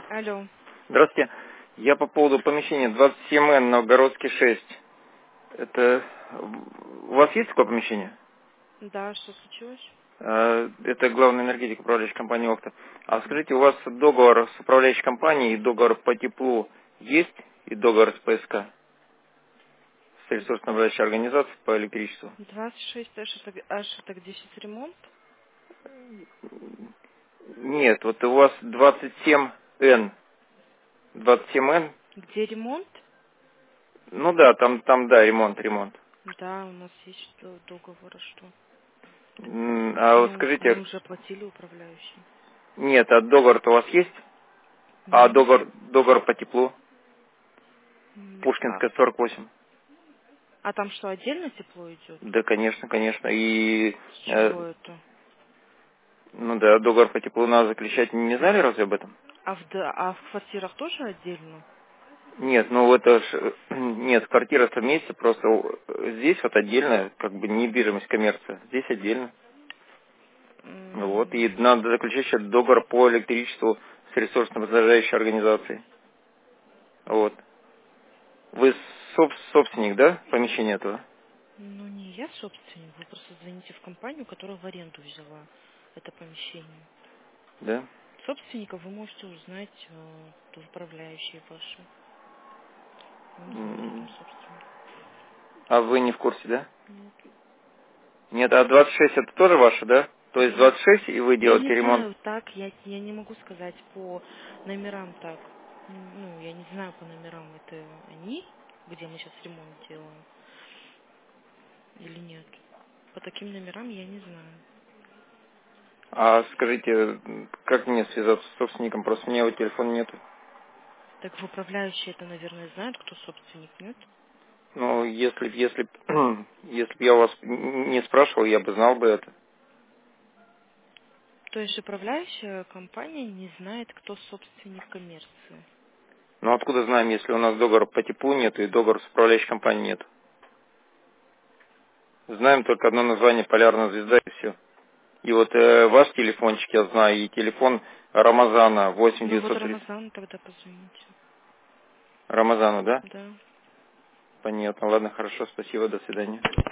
Алло. Здравствуйте. Я по поводу помещения 27Н Новгородский 6. Это... У вас есть такое помещение? Да, что случилось? Это главный энергетик, управляющей компании «Окта». А скажите, у вас договор с управляющей компанией, договор по теплу есть и договор с ПСК, с ресурсно-управляющей организацией по электричеству? 26 аж это где сейчас ремонт? Нет, вот у вас 27Н. 27Н? Где ремонт? Ну да, там да, ремонт. Да, у нас есть договор, а что? А вот Мы скажите, уже оплатили управляющим. нет, а договор-то у вас есть? А Нет. договор по теплу? А, Пушкинская, 48. а там что, отдельно тепло идет? Да, конечно. И, С чего это? ну да, договор по теплу надо заключать. Не знали разве об этом? А в квартирах тоже отдельно? Нет, ну это ж, нет, квартира-то вместе, просто здесь вот отдельно, как бы недвижимость, коммерция. Здесь отдельно. Вот, и надо заключить еще договор по электричеству с ресурсно-возражающей организацией. Вот. Вы собственник, да, помещения этого? Ну, не я собственник, вы просто звоните в компанию, которая в аренду взяла это помещение. Да? Собственника вы можете узнать управляющие ваши. Он говорит М, там собственник. А вы не в курсе, да? Нет. Нет, а 26 это тоже ваше, да? То есть Я, 26 и вы я не делаете ремонт? знаю так, я не могу сказать по номерам так. Ну, я не знаю по номерам, это они, где мы сейчас ремонт делаем, или нет. По таким номерам я не знаю. А скажите, как мне связаться с собственником? Просто у меня его телефона нету. Так в управляющие это, наверное, знают, кто собственник, нет? Ну, если б я у вас не спрашивал, я бы знал бы это. То есть управляющая компания не знает, кто собственник коммерции. Но откуда знаем, если у нас договора по теплу нет и договора с управляющей компанией нет? Знаем только одно название «Полярная звезда» и все. И вот ваш телефончик я знаю, и телефон Рамазана Ну вот 8930. Рамазан тогда позвоните. Рамазану, да? Да. Понятно. Ладно, хорошо, спасибо, до свидания.